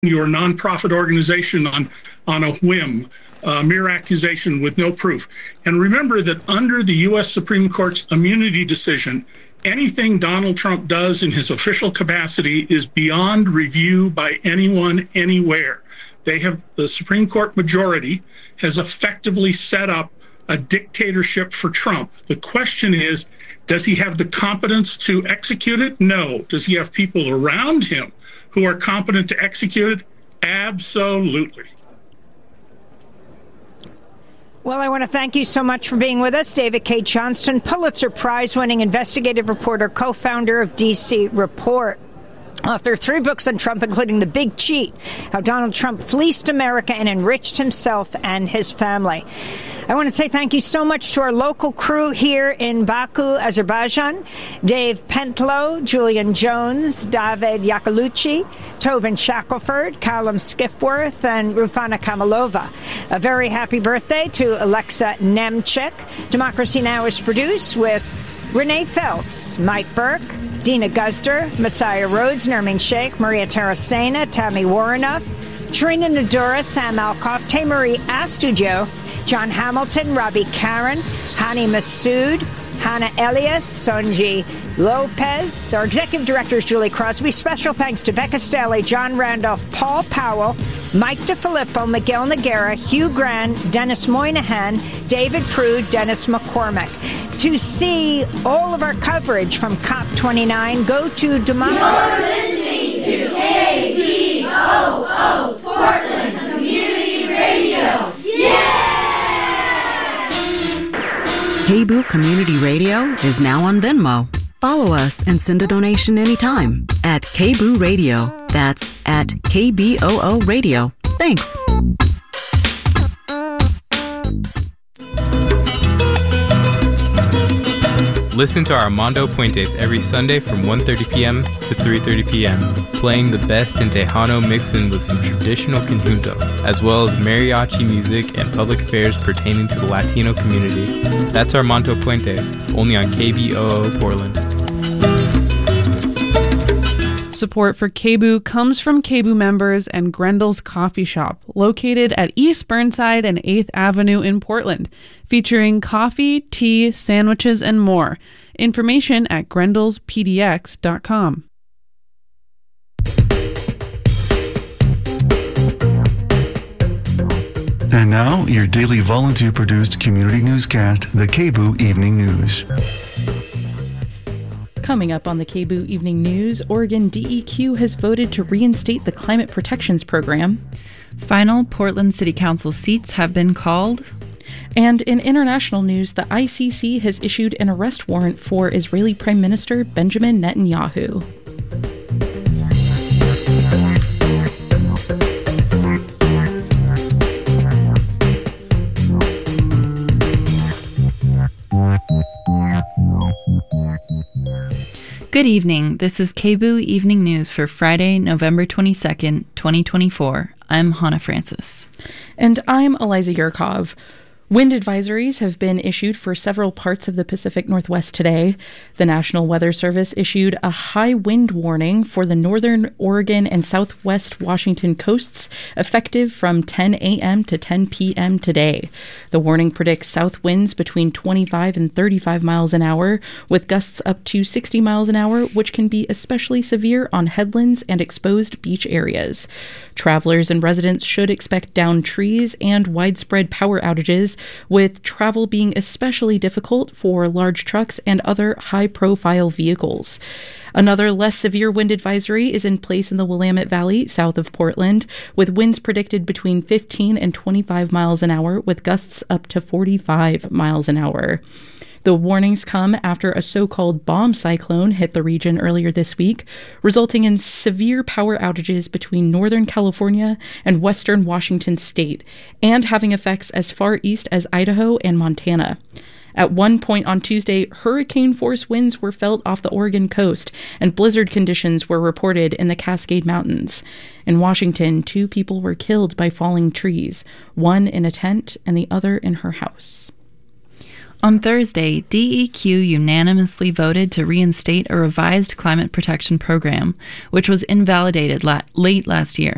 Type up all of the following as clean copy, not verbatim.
your nonprofit organization on a whim, mere accusation with no proof. And remember that under the U.S. Supreme Court's immunity decision, anything Donald Trump does in his official capacity is beyond review by anyone, anywhere. The Supreme Court majority has effectively set up a dictatorship for Trump. The question is, does he have the competence to execute it? No. Does he have people around him who are competent to execute it? Absolutely. Well, I want to thank you so much for being with us, David Cay Johnston, Pulitzer Prize-winning investigative reporter, co-founder of DC Report. Author of 3 books on Trump, including The Big Cheat, How Donald Trump Fleeced America and Enriched Himself and His Family. I want to say thank you so much to our local crew here in Baku, Azerbaijan. Dave Pentlow, Julian Jones, David Iacolucci, Tobin Shackelford, Callum Skipworth, and Rufana Kamalova. A very happy birthday to Alexa Nemchik. Democracy Now! Is produced with Renee Feltz, Mike Burke, Dina Guzder, Messiah Rhodes, Nermeen Sheikh, Maria Taracena, Tammy Warrenoff, Trina Nadura, Sam Alcoff, Tamarie Astudio, John Hamilton, Robbie Karen, Hani Massoud, Hannah Elias, Sonji Lopez. Our executive director is Julie Crosby. Special thanks to Becca Stelly, John Randolph, Paul Powell, Mike DeFilippo, Miguel Noguera, Hugh Grant, Dennis Moynihan, David Prude, Dennis McCormick. To see all of our coverage from COP29, go to Democracy. You're listening to KBOO Portland Community Radio. Yeah! KBOO Community Radio is now on Venmo. Follow us and send a donation anytime at KBOO Radio. That's at KBOO Radio. Thanks. Listen to Armando Puentes every Sunday from 1:30 p.m. to 3:30 p.m., playing the best in Tejano mixing with some traditional conjunto, as well as mariachi music and public affairs pertaining to the Latino community. That's Armando Puentes, only on KBOO Portland. Support for KBOO comes from KBOO members and Grendel's Coffee Shop, located at East Burnside and 8th Avenue in Portland, featuring coffee, tea, sandwiches, and more. Information at grendelspdx.com. And now, your daily volunteer-produced community newscast, the KBOO Evening News. Coming up on the KBOO Evening News, Oregon DEQ has voted to reinstate the Climate Protections Program. Final Portland City Council seats have been called. And in international news, the ICC has issued an arrest warrant for Israeli Prime Minister Benjamin Netanyahu. Good evening. This is KBOO Evening News for Friday, November 22nd, 2024. I'm Hannah Francis. And I'm Eliza Yurkov. Wind advisories have been issued for several parts of the Pacific Northwest today. The National Weather Service issued a high wind warning for the northern Oregon and southwest Washington coasts, effective from 10 a.m. to 10 p.m. today. The warning predicts south winds between 25 and 35 miles an hour, with gusts up to 60 miles an hour, which can be especially severe on headlands and exposed beach areas. Travelers and residents should expect downed trees and widespread power outages, with travel being especially difficult for large trucks and other high-profile vehicles. Another less severe wind advisory is in place in the Willamette Valley, south of Portland, with winds predicted between 15 and 25 miles an hour, with gusts up to 45 miles an hour. The warnings come after a so-called bomb cyclone hit the region earlier this week, resulting in severe power outages between Northern California and Western Washington state, and having effects as far east as Idaho and Montana. At one point on Tuesday, hurricane-force winds were felt off the Oregon coast, and blizzard conditions were reported in the Cascade Mountains. In Washington, 2 people were killed by falling trees, one in a tent and the other in her house. On Thursday, DEQ unanimously voted to reinstate a revised climate protection program, which was invalidated late last year.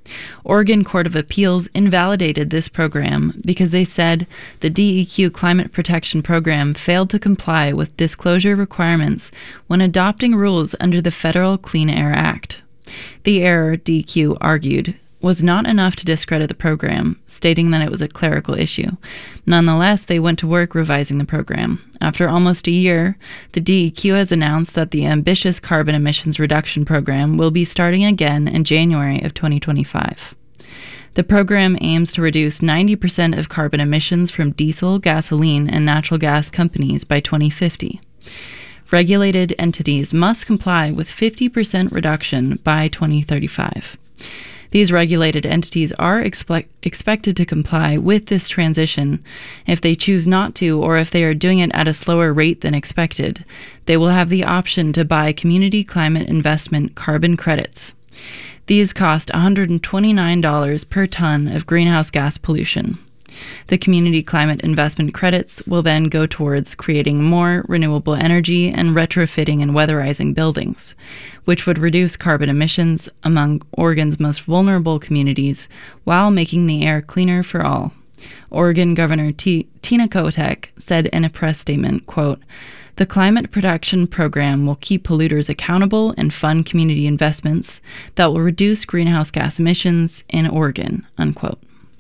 Oregon Court of Appeals invalidated this program because they said the DEQ Climate Protection Program failed to comply with disclosure requirements when adopting rules under the Federal Clean Air Act. The error, DEQ argued, was not enough to discredit the program, stating that it was a clerical issue. Nonetheless, they went to work revising the program. After almost a year, the DEQ has announced that the ambitious carbon emissions reduction program will be starting again in January of 2025. The program aims to reduce 90% of carbon emissions from diesel, gasoline, and natural gas companies by 2050. Regulated entities must comply with 50% reduction by 2035. These regulated entities are expected to comply with this transition. If they choose not to, or if they are doing it at a slower rate than expected, they will have the option to buy community climate investment carbon credits. These cost $129 per ton of greenhouse gas pollution. The community climate investment credits will then go towards creating more renewable energy and retrofitting and weatherizing buildings, which would reduce carbon emissions among Oregon's most vulnerable communities while making the air cleaner for all. Oregon Governor Tina Kotek said in a press statement, quote, "The Climate Protection Program will keep polluters accountable and fund community investments that will reduce greenhouse gas emissions in Oregon," unquote.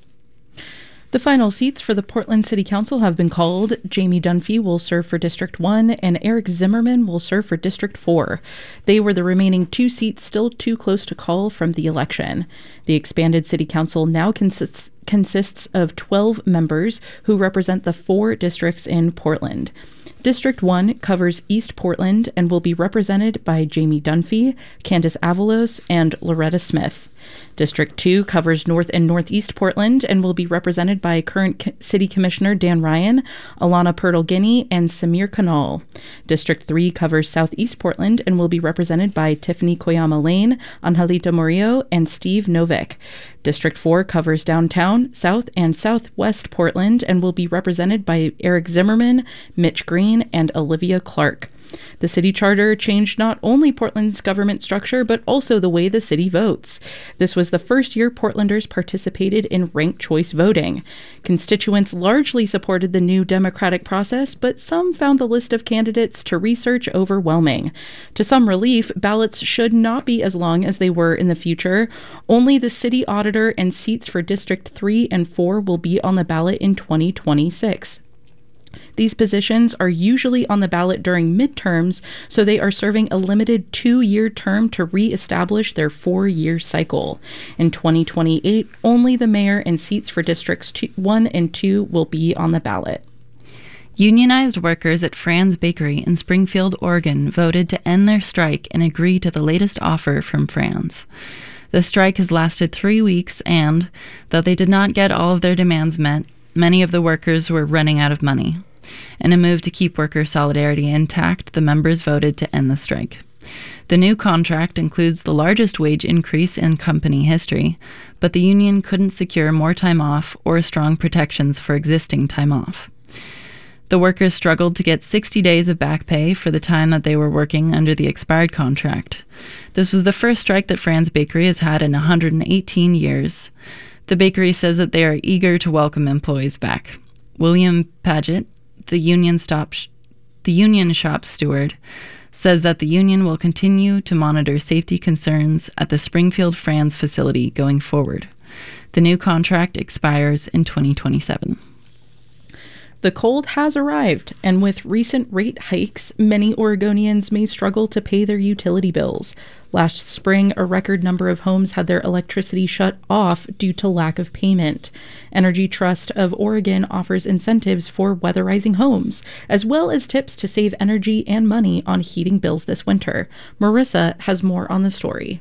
The final seats for the Portland City Council have been called. Jamie Dunphy will serve for District 1 and Eric Zimmerman will serve for District 4. They were the remaining 2 seats still too close to call from the election. The expanded City Council now consists of 12 members who represent the 4 districts in Portland. District 1 covers East Portland and will be represented by Jamie Dunphy, Candace Avalos, and Loretta Smith. District 2 covers North and Northeast Portland and will be represented by current City Commissioner Dan Ryan, Alana Purtle-Guiney, and Samir Kanal. District 3 covers Southeast Portland and will be represented by Tiffany Koyama Lane, Angelita Murillo, and Steve Novick. District 4 covers downtown, South, and Southwest Portland and will be represented by Eric Zimmerman, Mitch Green, and Olivia Clark. The city charter changed not only Portland's government structure, but also the way the city votes. This was the first year Portlanders participated in ranked choice voting. Constituents largely supported the new democratic process, but some found the list of candidates to research overwhelming. To some relief, ballots should not be as long as they were in the future. Only the city auditor and seats for District 3 and 4 will be on the ballot in 2026. These positions are usually on the ballot during midterms, so they are serving a limited 2-year term to re-establish their 4-year cycle. In 2028, only the mayor and seats for Districts 1 and 2 will be on the ballot. Unionized workers at Fran's Bakery in Springfield, Oregon voted to end their strike and agree to the latest offer from Fran's. The strike has lasted 3 weeks and, though they did not get all of their demands met, many of the workers were running out of money. In a move to keep worker solidarity intact, the members voted to end the strike. The new contract includes the largest wage increase in company history, but the union couldn't secure more time off or strong protections for existing time off. The workers struggled to get 60 days of back pay for the time that they were working under the expired contract. This was the first strike that Fran's Bakery has had in 118 years. The bakery says that they are eager to welcome employees back. William Paget, the union shop steward, says that the union will continue to monitor safety concerns at the Springfield Fran's facility going forward. The new contract expires in 2027. The cold has arrived, and with recent rate hikes, many Oregonians may struggle to pay their utility bills. Last spring, a record number of homes had their electricity shut off due to lack of payment. Energy Trust of Oregon offers incentives for weatherizing homes, as well as tips to save energy and money on heating bills this winter. Marissa has more on the story.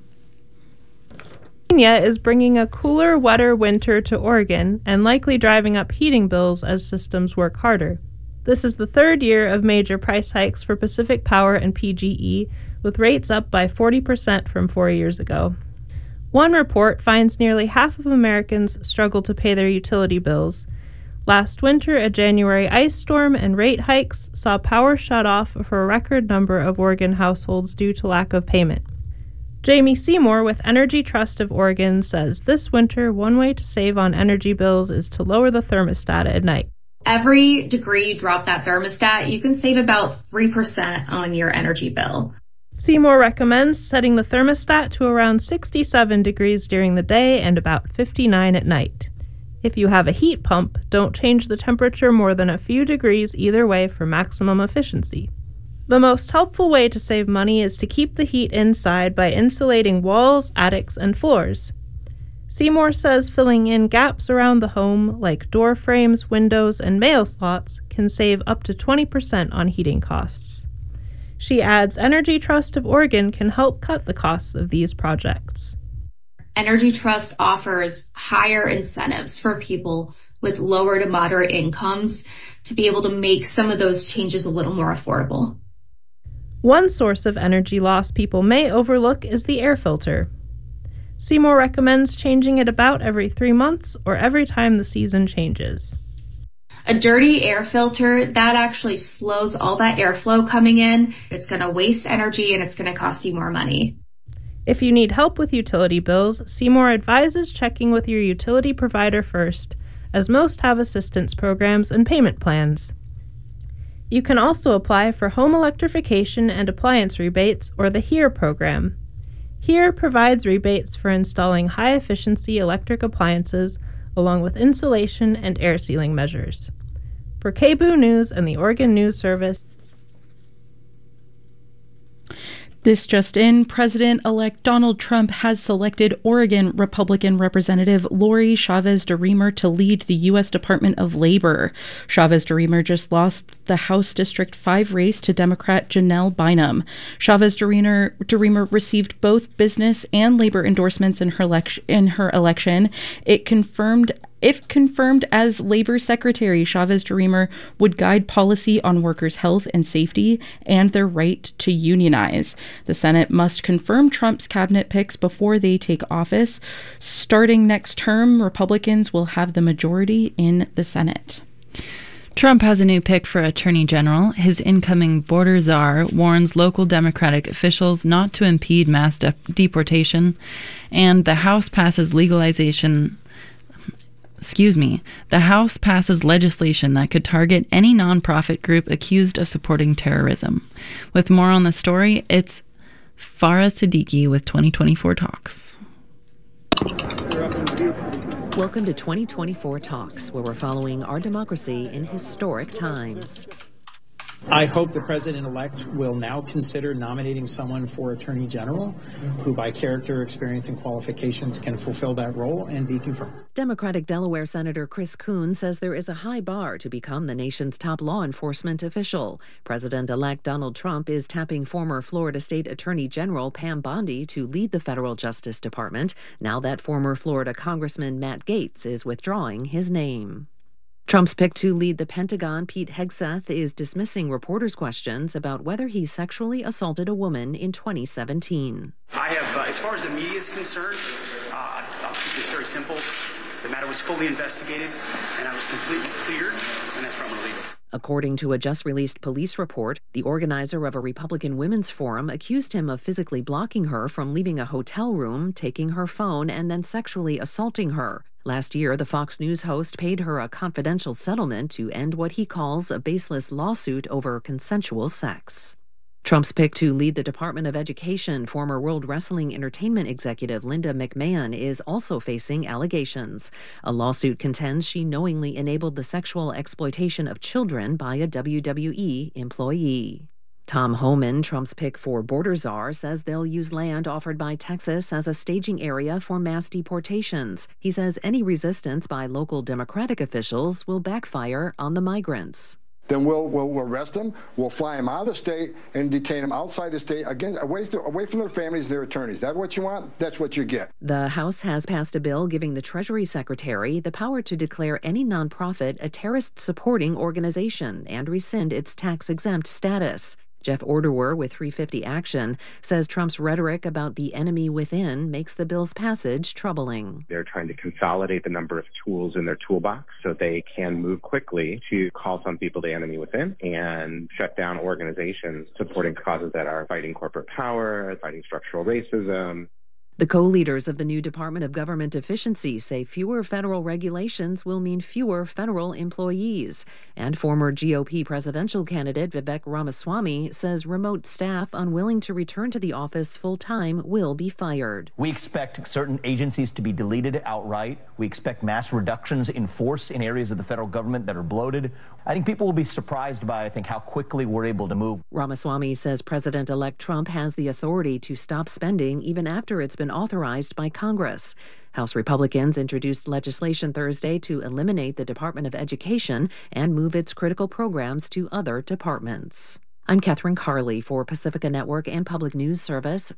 Is bringing a cooler, wetter winter to Oregon and likely driving up heating bills as systems work harder. This is the 3rd year of major price hikes for Pacific Power and PGE, with rates up by 40% from 4 years ago. One report finds nearly half of Americans struggle to pay their utility bills. Last winter, a January ice storm and rate hikes saw power shut off for a record number of Oregon households due to lack of payment. Jamie Seymour with Energy Trust of Oregon says this winter, one way to save on energy bills is to lower the thermostat at night. Every degree you drop that thermostat, you can save about 3% on your energy bill. Seymour recommends setting the thermostat to around 67 degrees during the day and about 59 at night. If you have a heat pump, don't change the temperature more than a few degrees either way for maximum efficiency. The most helpful way to save money is to keep the heat inside by insulating walls, attics, and floors. Seymour says filling in gaps around the home, like door frames, windows, and mail slots, can save up to 20% on heating costs. She adds Energy Trust of Oregon can help cut the costs of these projects. Energy Trust offers higher incentives for people with lower to moderate incomes to be able to make some of those changes a little more affordable. One source of energy loss people may overlook is the air filter. Seymour recommends changing it about every 3 months or every time the season changes. A dirty air filter, that actually slows all that airflow coming in. It's going to waste energy and it's going to cost you more money. If you need help with utility bills, Seymour advises checking with your utility provider first, as most have assistance programs and payment plans. You can also apply for home electrification and appliance rebates or the HERE program. HERE provides rebates for installing high-efficiency electric appliances along with insulation and air sealing measures. For KBOO News and the Oregon News Service. This just in, President-elect Donald Trump has selected Oregon Republican Representative Lori Chavez-DeRemer to lead the U.S. Department of Labor. Chavez-DeRemer just lost the House District 5 race to Democrat Janelle Bynum. Chavez-DeRemer received both business and labor endorsements in her election. If confirmed as Labor Secretary, Chavez-DeRemer would guide policy on workers' health and safety and their right to unionize. The Senate must confirm Trump's cabinet picks before they take office. Starting next term, Republicans will have the majority in the Senate. Trump has a new pick for Attorney General. His incoming border czar warns local Democratic officials not to impede mass deportation, and the House passes legislation that could target any nonprofit group accused of supporting terrorism. With more on the story, it's Farah Siddiqui with 2024 Talks. Welcome to 2024 Talks, where we're following our democracy in historic times. I hope the president-elect will now consider nominating someone for Attorney General who, by character, experience, and qualifications, can fulfill that role and be confirmed. Democratic Delaware Senator Chris Coons says there is a high bar to become the nation's top law enforcement official. President-elect Donald Trump is tapping former Florida State Attorney General Pam Bondi to lead the federal Justice Department, now that former Florida Congressman Matt Gaetz is withdrawing his name. Trump's pick to lead the Pentagon, Pete Hegseth, is dismissing reporters' questions about whether he sexually assaulted a woman in 2017. I have, as far as the media is concerned, I'll keep this very simple. The matter was fully investigated, and I was completely cleared, and that's where I'm going to leave it. According to a just-released police report, the organizer of a Republican women's forum accused him of physically blocking her from leaving a hotel room, taking her phone, and then sexually assaulting her. Last year, the Fox News host paid her a confidential settlement to end what he calls a baseless lawsuit over consensual sex. Trump's pick to lead the Department of Education, former World Wrestling Entertainment executive Linda McMahon, is also facing allegations. A lawsuit contends she knowingly enabled the sexual exploitation of children by a WWE employee. Tom Homan, Trump's pick for border czar, says they'll use land offered by Texas as a staging area for mass deportations. He says any resistance by local Democratic officials will backfire on the migrants. Then we'll arrest them, we'll fly them out of the state and detain them outside the state, again, away from their families and their attorneys. That what you want? That's what you get. The House has passed a bill giving the Treasury Secretary the power to declare any nonprofit a terrorist-supporting organization and rescind its tax-exempt status. Jeff Ordewer with 350 Action says Trump's rhetoric about the enemy within makes the bill's passage troubling. They're trying to consolidate the number of tools in their toolbox so they can move quickly to call some people the enemy within and shut down organizations supporting causes that are fighting corporate power, fighting structural racism. The co-leaders of the new Department of Government Efficiency say fewer federal regulations will mean fewer federal employees. And former GOP presidential candidate Vivek Ramaswamy says remote staff unwilling to return to the office full-time will be fired. We expect certain agencies to be deleted outright. We expect mass reductions in force in areas of the federal government that are bloated. I think people will be surprised by, how quickly we're able to move. Ramaswamy says President-elect Trump has the authority to stop spending even after it's been authorized by Congress. House Republicans introduced legislation Thursday to eliminate the Department of Education and move its critical programs to other departments. I'm Catherine Carley for Pacifica Network and Public News Service.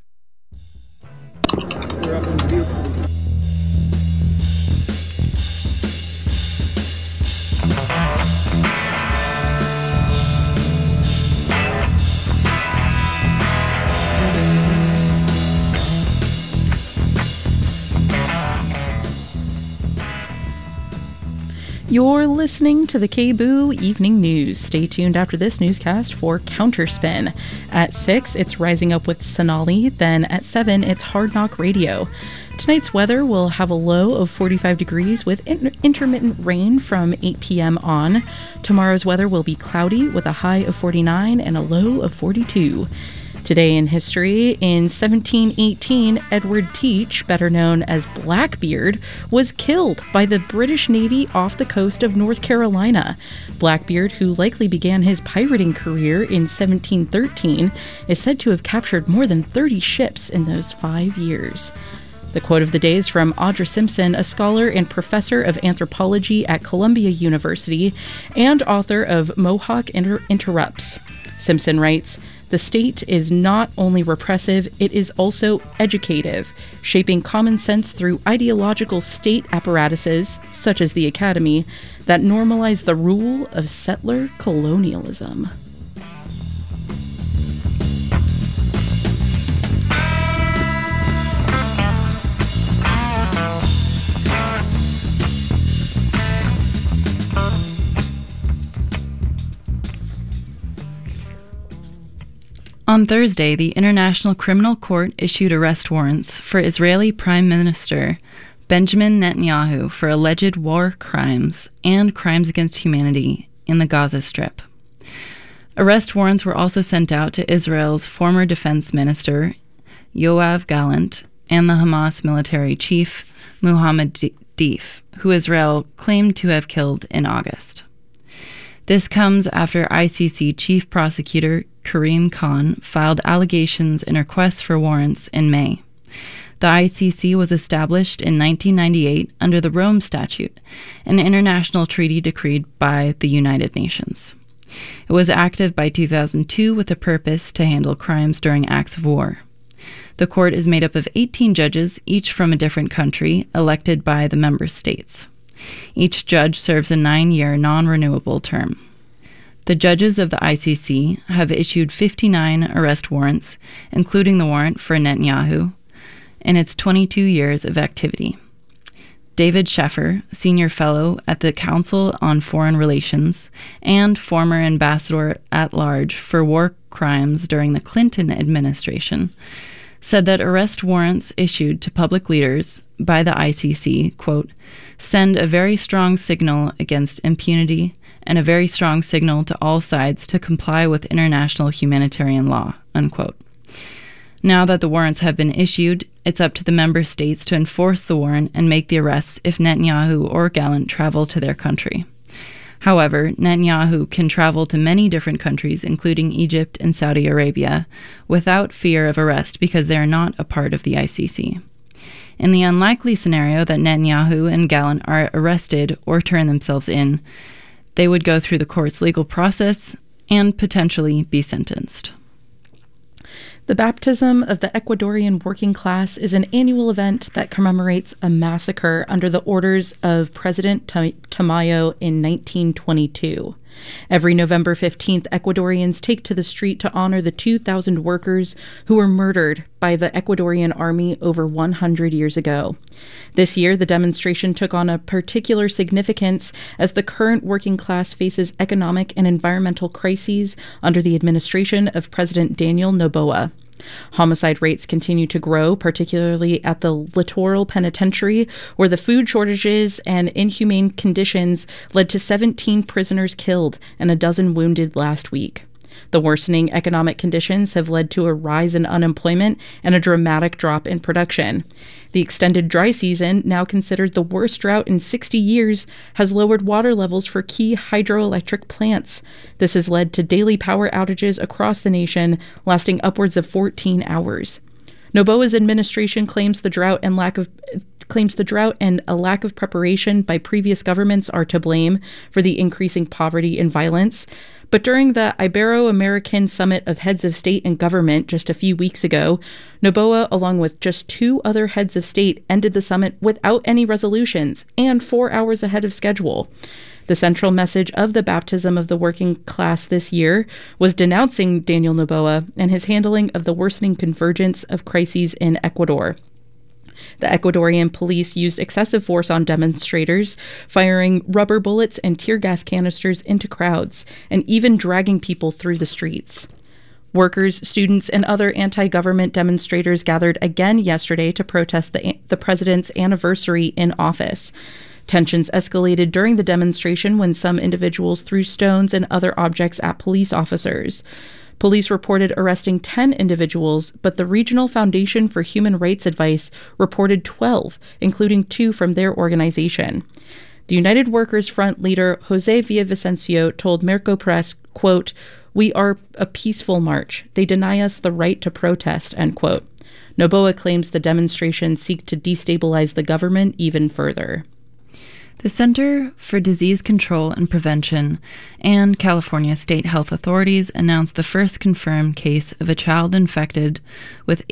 You're listening to the KBOO Evening News. Stay tuned after this newscast for Counterspin. At 6, it's Rising Up with Sonali. Then at 7, it's Hard Knock Radio. Tonight's weather will have a low of 45 degrees with intermittent rain from 8 p.m. on. Tomorrow's weather will be cloudy with a high of 49 and a low of 42. Today in history, in 1718, Edward Teach, better known as Blackbeard, was killed by the British Navy off the coast of North Carolina. Blackbeard, who likely began his pirating career in 1713, is said to have captured more than 30 ships in those 5 years. The quote of the day is from Audra Simpson, a scholar and professor of anthropology at Columbia University and author of Mohawk Interrupts. Simpson writes, "The state is not only repressive, it is also educative, shaping common sense through ideological state apparatuses, such as the academy, that normalize the rule of settler colonialism." On Thursday, the International Criminal Court issued arrest warrants for Israeli Prime Minister Benjamin Netanyahu for alleged war crimes and crimes against humanity in the Gaza Strip. Arrest warrants were also sent out to Israel's former defense minister, Yoav Gallant, and the Hamas military chief, Mohammed Deif, who Israel claimed to have killed in August. This comes after ICC Chief Prosecutor Karim Khan filed allegations and requests for warrants in May. The ICC was established in 1998 under the Rome Statute, an international treaty decreed by the United Nations. It was active by 2002 with a purpose to handle crimes during acts of war. The court is made up of 18 judges, each from a different country, elected by the member states. Each judge serves a 9-year non-renewable term. The judges of the ICC have issued 59 arrest warrants, including the warrant for Netanyahu, in its 22 years of activity. David Sheffer, senior fellow at the Council on Foreign Relations and former ambassador at large for war crimes during the Clinton administration, said that arrest warrants issued to public leaders by the ICC, quote, send a very strong signal against impunity and a very strong signal to all sides to comply with international humanitarian law, unquote. Now that the warrants have been issued, it's up to the member states to enforce the warrant and make the arrests if Netanyahu or Gallant travel to their country. However, Netanyahu can travel to many different countries, including Egypt and Saudi Arabia, without fear of arrest because they are not a part of the ICC. In the unlikely scenario that Netanyahu and Gallant are arrested or turn themselves in, they would go through the court's legal process and potentially be sentenced. The baptism of the Ecuadorian working class is an annual event that commemorates a massacre under the orders of President Tamayo in 1922. Every November 15th, Ecuadorians take to the street to honor the 2,000 workers who were murdered by the Ecuadorian army over 100 years ago. This year, the demonstration took on a particular significance as the current working class faces economic and environmental crises under the administration of President Daniel Noboa. Homicide rates continue to grow, particularly at the Littoral Penitentiary, where the food shortages and inhumane conditions led to 17 prisoners killed and a dozen wounded last week. The worsening economic conditions have led to a rise in unemployment and a dramatic drop in production. The extended dry season, now considered the worst drought in 60 years, has lowered water levels for key hydroelectric plants. This has led to daily power outages across the nation, lasting upwards of 14 hours. Noboa's administration claims the drought and a lack of preparation by previous governments are to blame for the increasing poverty and violence. But during the Ibero-American Summit of Heads of State and Government just a few weeks ago, Noboa, along with just 2 other heads of state, ended the summit without any resolutions and 4 hours ahead of schedule. The central message of the baptism of the working class this year was denouncing Daniel Noboa and his handling of the worsening convergence of crises in Ecuador. The Ecuadorian police used excessive force on demonstrators, firing rubber bullets and tear gas canisters into crowds, and even dragging people through the streets. Workers, students, and other anti-government demonstrators gathered again yesterday to protest the president's anniversary in office. Tensions escalated during the demonstration when some individuals threw stones and other objects at police officers. Police reported arresting 10 individuals, but the Regional Foundation for Human Rights Advice reported 12, including 2 from their organization. The United Workers Front leader Jose Villavicencio told Merco Press, quote, "We are a peaceful march. They deny us the right to protest," end quote. Noboa claims the demonstrations seek to destabilize the government even further. The Center for Disease Control and Prevention and California state health authorities announced the first confirmed case of a child infected with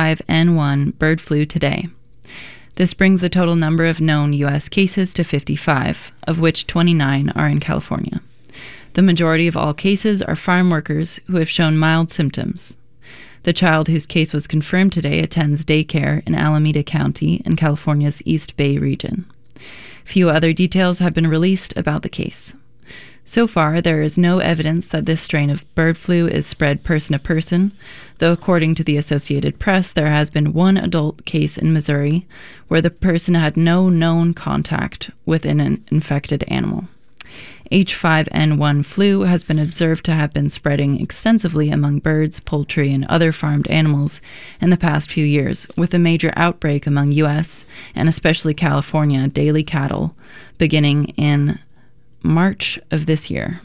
H5N1 bird flu today. This brings the total number of known U.S. cases to 55, of which 29 are in California. The majority of all cases are farm workers who have shown mild symptoms. The child whose case was confirmed today attends daycare in Alameda County in California's East Bay region. Few other details have been released about the case. So far, there is no evidence that this strain of bird flu is spread person to person, though according to the Associated Press, there has been one adult case in Missouri where the person had no known contact with an infected animal. H5N1 flu has been observed to have been spreading extensively among birds, poultry, and other farmed animals in the past few years, with a major outbreak among U.S. and especially California daily cattle beginning in March of this year.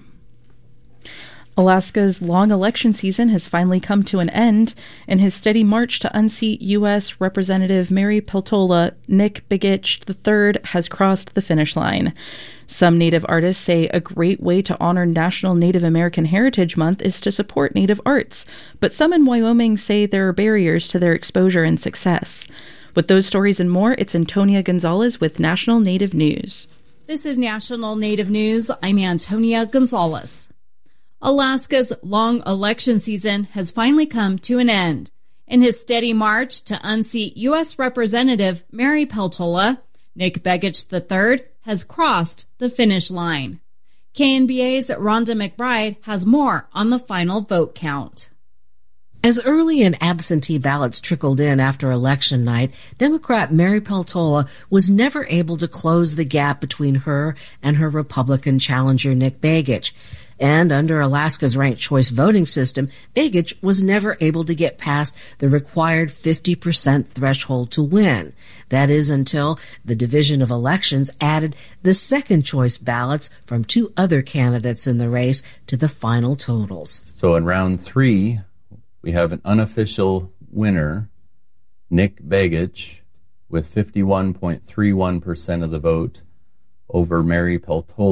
Alaska's long election season has finally come to an end, and his steady march to unseat U.S. Representative Mary Peltola, Nick Begich III, has crossed the finish line. Some Native artists say a great way to honor National Native American Heritage Month is to support Native arts, but some in Wyoming say there are barriers to their exposure and success. With those stories and more, it's Antonia Gonzalez with National Native News. This is National Native News. I'm Antonia Gonzalez. Alaska's long election season has finally come to an end. In his steady march to unseat U.S. Representative Mary Peltola, Nick Begich III has crossed the finish line. KNBA's Rhonda McBride has more on the final vote count. As early and absentee ballots trickled in after election night, Democrat Mary Peltola was never able to close the gap between her and her Republican challenger Nick Begich. And under Alaska's ranked choice voting system, Begich was never able to get past the required 50% threshold to win. That is until the Division of Elections added the second choice ballots from 2 other candidates in the race to the final totals. So in round 3, we have an unofficial winner, Nick Begich, with 51.31% of the vote over Mary Peltola.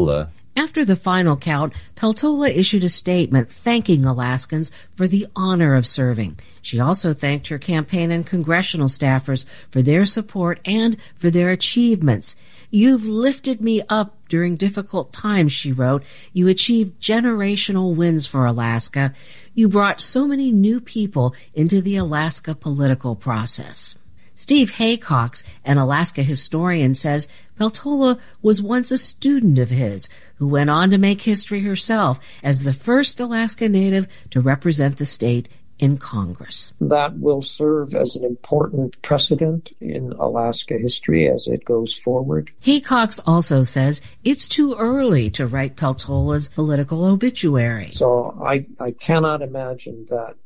After the final count, Peltola issued a statement thanking Alaskans for the honor of serving. She also thanked her campaign and congressional staffers for their support and for their achievements. "You've lifted me up during difficult times," she wrote. "You achieved generational wins for Alaska. You brought so many new people into the Alaska political process." Steve Haycox, an Alaska historian, says Peltola was once a student of his who went on to make history herself as the first Alaska Native to represent the state in Congress. That will serve as an important precedent in Alaska history as it goes forward. Haycox also says it's too early to write Peltola's political obituary. So I cannot imagine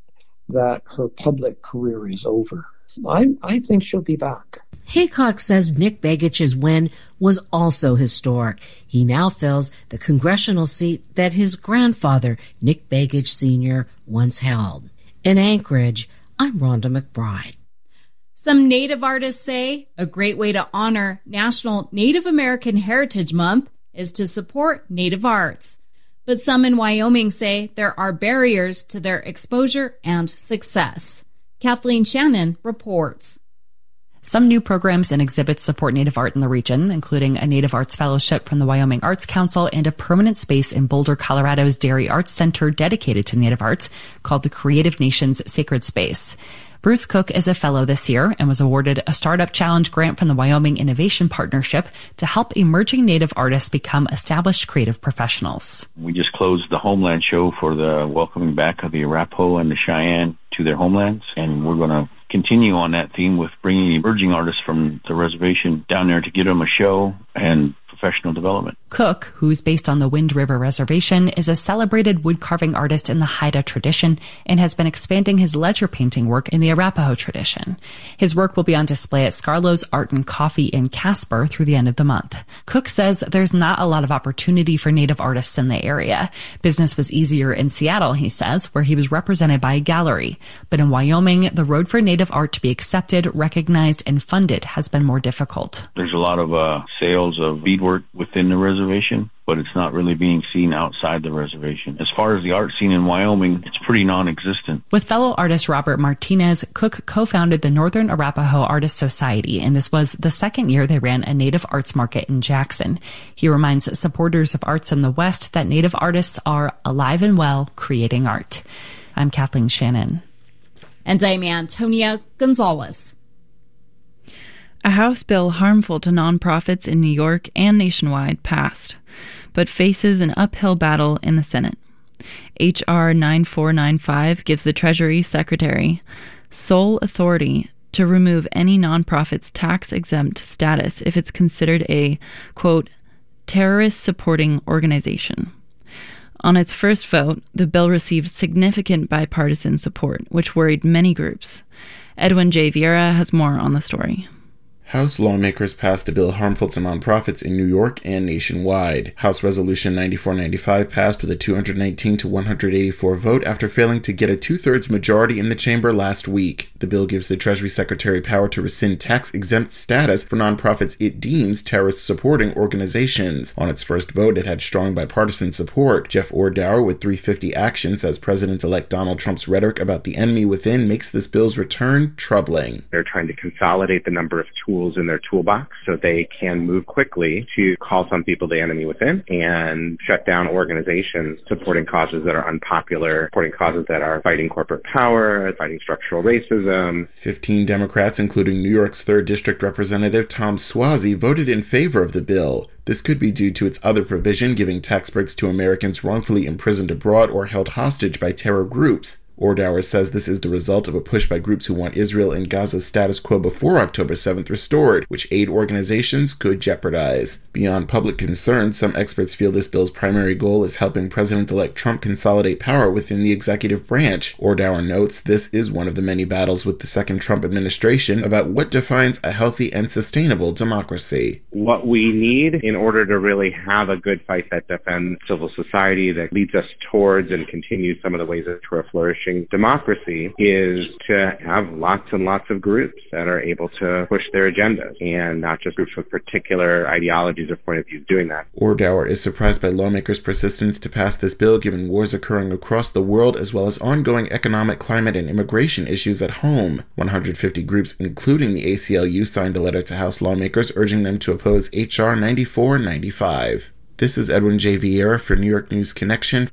that her public career is over. I think she'll be back. Haycock says Nick Begich's win was also historic. He now fills the congressional seat that his grandfather, Nick Begich Sr., once held. In Anchorage, I'm Rhonda McBride. Some Native artists say a great way to honor National Native American Heritage Month is to support Native arts. But some in Wyoming say there are barriers to their exposure and success. Kathleen Shannon reports. Some new programs and exhibits support Native art in the region, including a Native Arts Fellowship from the Wyoming Arts Council and a permanent space in Boulder, Colorado's Dairy Arts Center dedicated to Native arts called the Creative Nations Sacred Space. Bruce Cook is a fellow this year and was awarded a Startup Challenge grant from the Wyoming Innovation Partnership to help emerging Native artists become established creative professionals. We just closed the Homeland Show for the welcoming back of the Arapaho and the Cheyenne to their homelands, and we're going to continue on that theme with bringing emerging artists from the reservation down there to give them a show and professional development. Cook, who's based on the Wind River Reservation, is a celebrated woodcarving artist in the Haida tradition and has been expanding his ledger painting work in the Arapaho tradition. His work will be on display at Scarlo's Art and Coffee in Casper through the end of the month. Cook says there's not a lot of opportunity for Native artists in the area. Business was easier in Seattle, he says, where he was represented by a gallery. But in Wyoming, the road for Native art to be accepted, recognized, and funded has been more difficult. There's a lot of sales of beadwork within the reservation, but it's not really being seen outside the reservation. As far as the art scene in Wyoming, it's pretty non-existent. With fellow artist Robert Martinez, Cook co-founded the Northern Arapaho Artists Society, and this was the second year they ran a Native arts market in Jackson. He reminds supporters of arts in the West that Native artists are alive and well creating art. I'm Kathleen Shannon. And I'm Antonia Gonzalez. A House bill harmful to nonprofits in New York and nationwide passed, but faces an uphill battle in the Senate. H.R. 9495 gives the Treasury Secretary sole authority to remove any nonprofit's tax-exempt status if it's considered a, quote, terrorist-supporting organization. On its first vote, the bill received significant bipartisan support, which worried many groups. Edwin J. Vieira has more on the story. House lawmakers passed a bill harmful to nonprofits in New York and nationwide. House Resolution 9495 passed with a 219 to 184 vote after failing to get a two-thirds majority in the chamber last week. The bill gives the Treasury Secretary power to rescind tax-exempt status for nonprofits it deems terrorist-supporting organizations. On its first vote, it had strong bipartisan support. Jeff Ordower with 350 Action says President-elect Donald Trump's rhetoric about the enemy within makes this bill's return troubling. They're trying to consolidate the number of tools in their toolbox so they can move quickly to call some people the enemy within and shut down organizations supporting causes that are unpopular, supporting causes that are fighting corporate power, fighting structural racism. 15 Democrats, including New York's 3rd District Representative Tom Suozzi, voted in favor of the bill. This could be due to its other provision giving tax breaks to Americans wrongfully imprisoned abroad or held hostage by terror groups. Ordower says this is the result of a push by groups who want Israel and Gaza's status quo before October 7th restored, which aid organizations could jeopardize. Beyond public concern, some experts feel this bill's primary goal is helping President-elect Trump consolidate power within the executive branch. Ordower notes this is one of the many battles with the second Trump administration about what defines a healthy and sustainable democracy. What we need in order to really have a good fight that defends civil society, that leads us towards and continues some of the ways that we're flourishing, flourishing democracy is to have lots and lots of groups that are able to push their agendas, and not just groups with particular ideologies or point of views doing that. Ordauer is surprised by lawmakers' persistence to pass this bill, given wars occurring across the world as well as ongoing economic, climate, and immigration issues at home. 150 groups, including the ACLU, signed a letter to House lawmakers urging them to oppose H.R. 9495. This is Edwin J. Vieira for New York News Connection.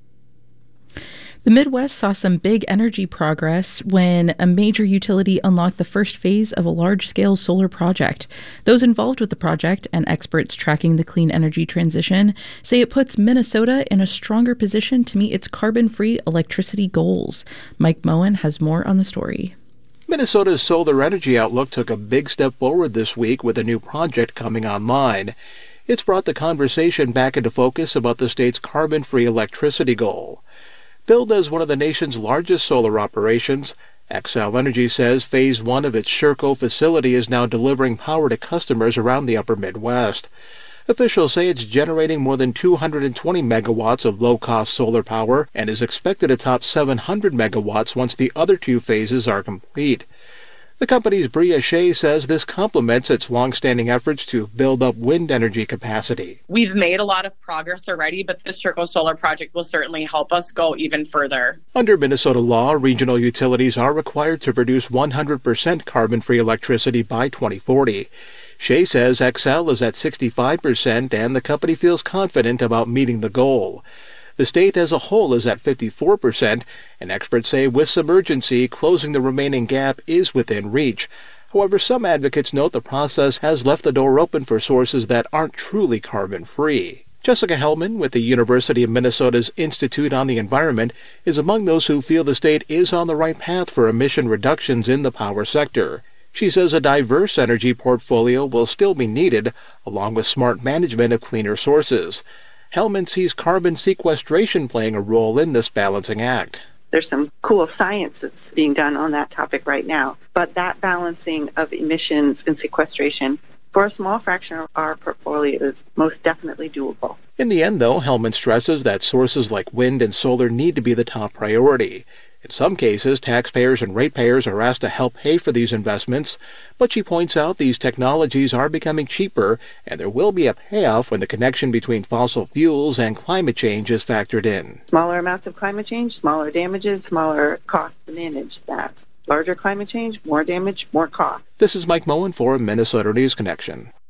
The Midwest saw some big energy progress when a major utility unlocked the first phase of a large-scale solar project. Those involved with the project and experts tracking the clean energy transition say it puts Minnesota in a stronger position to meet its carbon-free electricity goals. Mike Moen has more on the story. Minnesota's solar energy outlook took a big step forward this week with a new project coming online. It's brought the conversation back into focus about the state's carbon-free electricity goal. Billed as one of the nation's largest solar operations, Xcel Energy says Phase 1 of its Sherco facility is now delivering power to customers around the upper Midwest. Officials say it's generating more than 220 megawatts of low-cost solar power and is expected to top 700 megawatts once the other two phases are complete. The company's Bria Shea says this complements its long-standing efforts to build up wind energy capacity. We've made a lot of progress already, but this Sherco Solar project will certainly help us go even further. Under Minnesota law, regional utilities are required to produce 100% carbon-free electricity by 2040. Shea says Xcel is at 65%, and the company feels confident about meeting the goal. The state as a whole is at 54%, and experts say with some urgency, closing the remaining gap is within reach. However, some advocates note the process has left the door open for sources that aren't truly carbon-free. Jessica Hellman with the University of Minnesota's Institute on the Environment is among those who feel the state is on the right path for emission reductions in the power sector. She says a diverse energy portfolio will still be needed, along with smart management of cleaner sources. Hellman sees carbon sequestration playing a role in this balancing act. There's some cool science that's being done on that topic right now, but that balancing of emissions and sequestration for a small fraction of our portfolio is most definitely doable. In the end, though, Hellman stresses that sources like wind and solar need to be the top priority. In some cases, taxpayers and ratepayers are asked to help pay for these investments, but she points out these technologies are becoming cheaper, and there will be a payoff when the connection between fossil fuels and climate change is factored in. Smaller amounts of climate change, smaller damages, smaller costs to manage that. Larger climate change, more damage, more cost. This is Mike Moen for Minnesota News Connection.